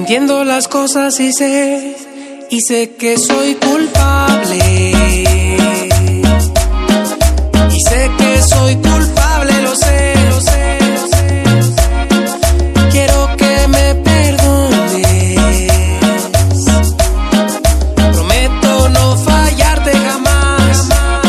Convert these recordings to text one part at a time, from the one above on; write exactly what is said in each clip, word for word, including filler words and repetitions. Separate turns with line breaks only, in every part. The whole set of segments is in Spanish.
entiendo las cosas y sé, y sé que soy culpable. Y sé que soy culpable, lo sé, lo sé, lo sé, lo sé. Quiero que me perdones. Prometo no fallarte jamás.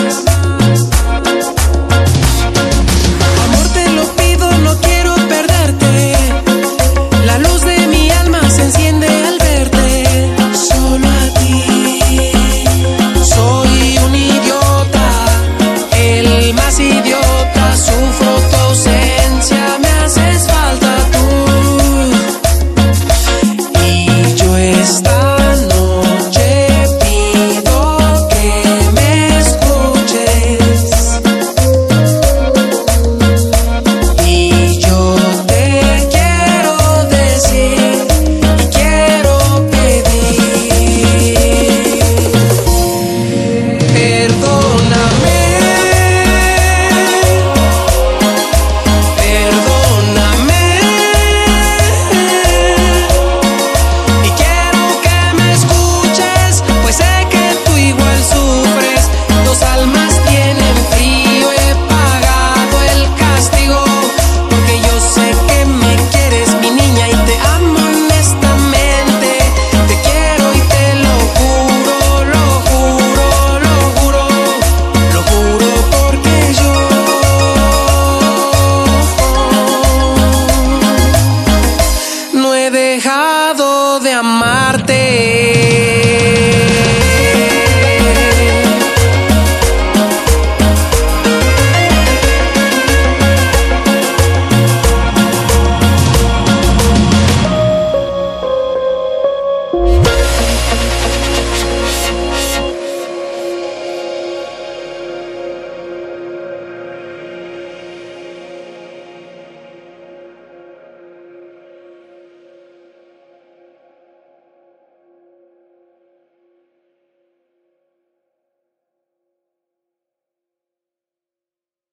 Amor, te lo pido, no quiero perderte. La luz de mi alma se enciende al verte. Solo a ti. Soy un idiota, el más idiota. Sufro tu ausencia, me haces falta tú. Y yo esta noche pido que me escuches. Y yo te quiero decir y quiero pedir. Perdóname, perdóname. Y quiero que me escuches, pues sé que tú igual sufres. Dos almas tienen frío, he pagado el castigo. Porque yo sé que me quieres, mi niña, y te amo honestamente. Te quiero y te lo juro, lo juro, lo juro, lo juro porque yo no he dejado de amar.